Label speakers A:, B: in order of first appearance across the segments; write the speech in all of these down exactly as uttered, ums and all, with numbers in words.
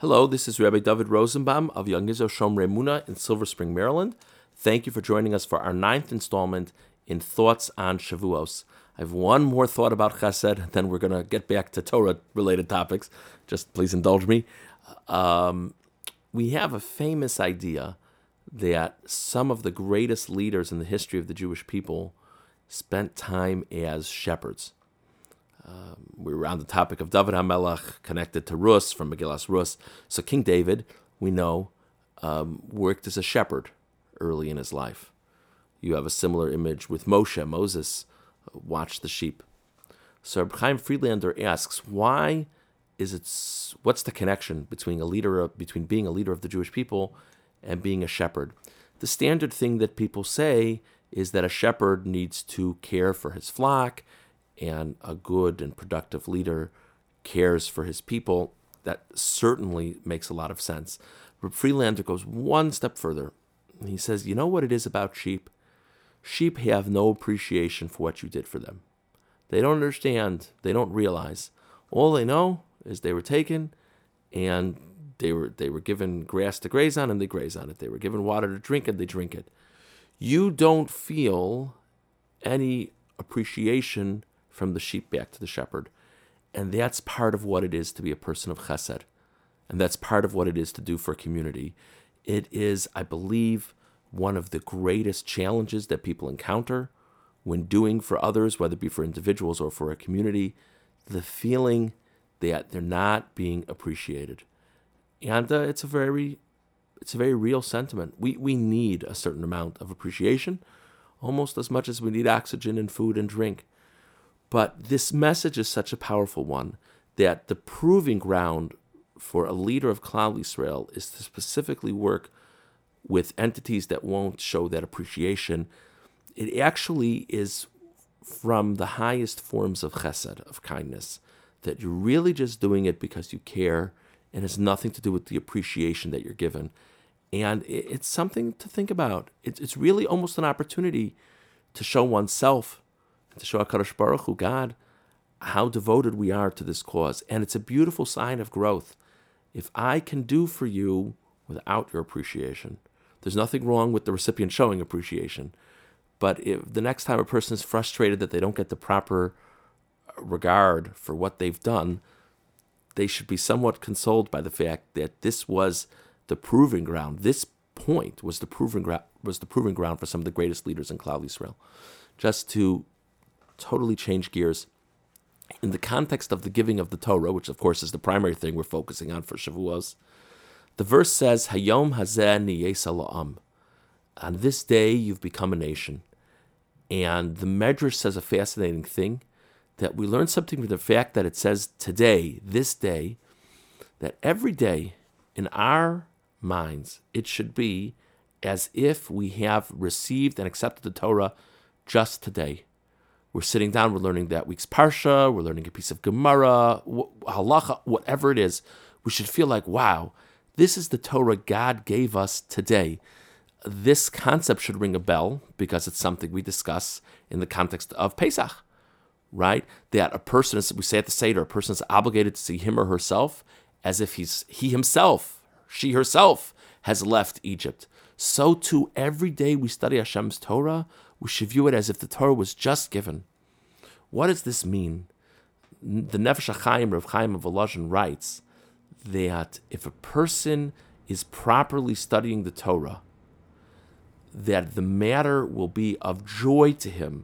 A: Hello, this is Rabbi David Rosenbaum of Young Israel Shomrei Emunah in Silver Spring, Maryland. Thank you for joining us for our ninth installment in Thoughts on Shavuos. I have one more thought about Chesed, then we're going to get back to Torah-related topics. Just please indulge me. Um, we have a famous idea that some of the greatest leaders in the history of the Jewish people spent time as shepherds. Um, we were on the topic of David HaMelech, connected to Rus, from Megillas Rus. So King David, we know, um, worked as a shepherd early in his life. You have a similar image with Moshe. Moses uh, watched the sheep. So Reb Chaim Friedlander asks, why is it, what's the connection between a leader of, between being a leader of the Jewish people and being a shepherd? The standard thing that people say is that a shepherd needs to care for his flock, and a good and productive leader cares for his people. That certainly makes a lot of sense. But Friedlander goes one step further. He says, you know what it is about sheep? Sheep have no appreciation for what you did for them. They don't understand. They don't realize. All they know is they were taken and they were they were given grass to graze on and they graze on it. They were given water to drink and they drink it. You don't feel any appreciation from the sheep back to the shepherd. And that's part of what it is to be a person of chesed. And that's part of what it is to do for a community. It is, I believe, one of the greatest challenges that people encounter when doing for others, whether it be for individuals or for a community, the feeling that they're not being appreciated. And uh, it's a very it's a very real sentiment. We we need a certain amount of appreciation, almost as much as we need oxygen and food and drink. But this message is such a powerful one that the proving ground for a leader of Klal Yisrael is to specifically work with entities that won't show that appreciation. It actually is from the highest forms of chesed, of kindness, that you're really just doing it because you care and has nothing to do with the appreciation that you're given. And it's something to think about. It's really almost an opportunity to show oneself, to show HaKadosh Baruch Hu, God, how devoted we are to this cause. And it's a beautiful sign of growth. If I can do for you without your appreciation, there's nothing wrong with the recipient showing appreciation. But if the next time a person is frustrated that they don't get the proper regard for what they've done, they should be somewhat consoled by the fact that this was the proving ground. This point was the proving ground, was the proving ground for some of the greatest leaders in Klal Yisrael. Just to totally change gears, in the context of the giving of the Torah, which of course is the primary thing we're focusing on for Shavuos, the verse says, Hayom hazeh niyesa la'am. On this day you've become a nation. And the Medrash says a fascinating thing, that we learn something from the fact that it says today, this day, that every day in our minds it should be as if we have received and accepted the Torah just today. We're sitting down, we're learning that week's Parsha, we're learning a piece of Gemara, Halacha, whatever it is. We should feel like, wow, this is the Torah God gave us today. This concept should ring a bell because it's something we discuss in the context of Pesach, right? That a person is, we say at the Seder, a person is obligated to see him or herself as if he's he himself, she herself has left Egypt. So too, every day we study Hashem's Torah, we should view it as if the Torah was just given. What does this mean? The Nefesh HaChaim, Rav Chaim of Volozhin, writes that if a person is properly studying the Torah, that the matter will be of joy to him,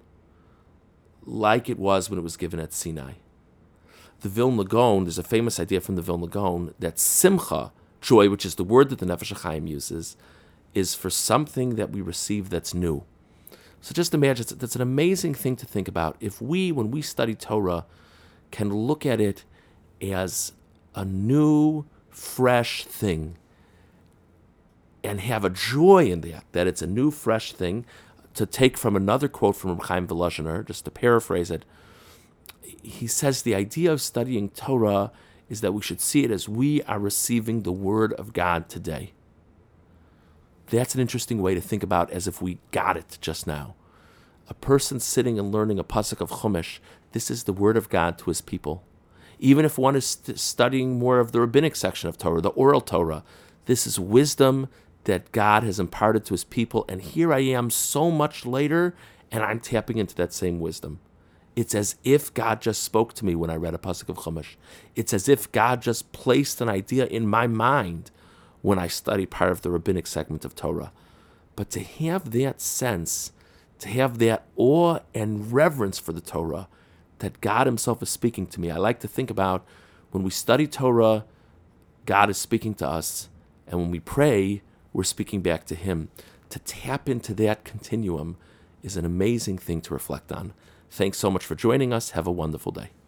A: like it was when it was given at Sinai. The Vilna Gaon, there's a famous idea from the Vilna Gaon that simcha, joy, which is the word that the Nefesh HaChaim uses, is for something that we receive that's new. So just imagine, that's an amazing thing to think about. If we, when we study Torah, can look at it as a new, fresh thing and have a joy in that, that it's a new, fresh thing. To take from another quote from Reb Chaim Volozhiner, just to paraphrase it, he says the idea of studying Torah is that we should see it as we are receiving the Word of God today. That's an interesting way to think about, as if we got it just now. A person sitting and learning a pasuk of Chumash, this is the Word of God to his people. Even if one is st- studying more of the rabbinic section of Torah, the oral Torah, this is wisdom that God has imparted to his people. And here I am so much later, and I'm tapping into that same wisdom. It's as if God just spoke to me when I read a pasuk of Chumash. It's as if God just placed an idea in my mind when I study part of the rabbinic segment of Torah. But to have that sense, to have that awe and reverence for the Torah, that God himself is speaking to me. I like to think about when we study Torah, God is speaking to us. And when we pray, we're speaking back to him. To tap into that continuum is an amazing thing to reflect on. Thanks so much for joining us. Have a wonderful day.